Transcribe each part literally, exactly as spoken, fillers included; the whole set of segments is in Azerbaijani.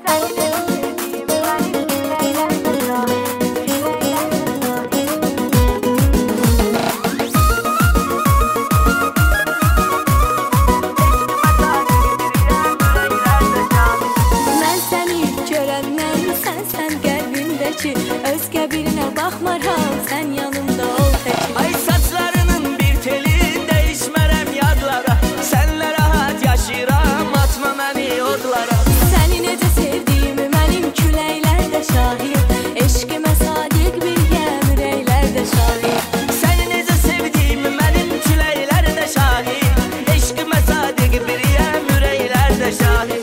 Özgə birinə baxmaram, sən yanımda ol təki. Ay saçlarının bir teli, dəyişmərəm yadlara. Sənlə rahat yaşayıram, atma məni odlara. Səni necə sevdiyimi mənim küləklər də şahid. Eşqimə sadiq bir yəm, ürəklər də şahid. Səni necə sevdiyimi mənim küləklər də şahid. Eşqimə sadiq bir yəm, ürəklər də şahid.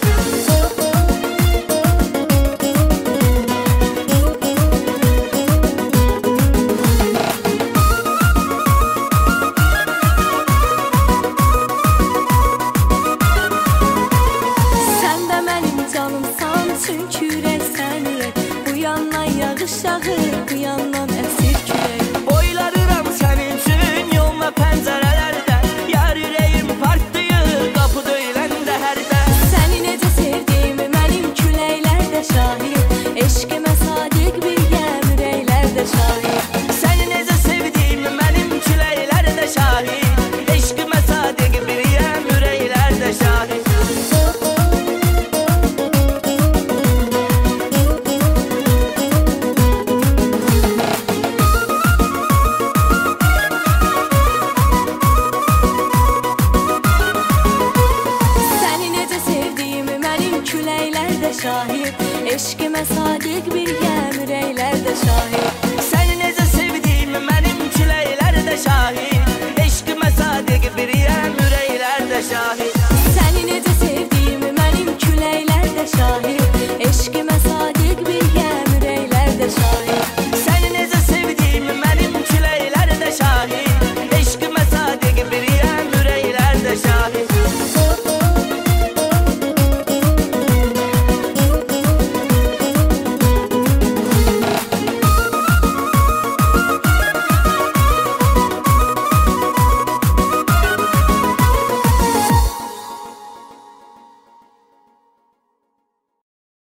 Çünki ürək sən ürək, bu yandan yağış yağır, bu yandan əsir külək. Boylarıram sənin üçün yolma pəncərələrdə, yar ürəyim partlayır, qapı döyüləndə hərdə. Səni necə sevdiyimi mənim küləklər də şahid. Eşqimə sadiq bir yəm, ürəklər də şahid. Səni necə sevdiyimi mənim küləklər də şahid. Eşqimə sadiq bir yəm, ürəklər də şahid. Küləklər də şahid, eşqimə sadiq bir yəm, ürəklər də şahid. Səni necə sevdiyimi mənim küləklər də şahid. Eşqimə sadiq bir yəm, ürəklər də şahid.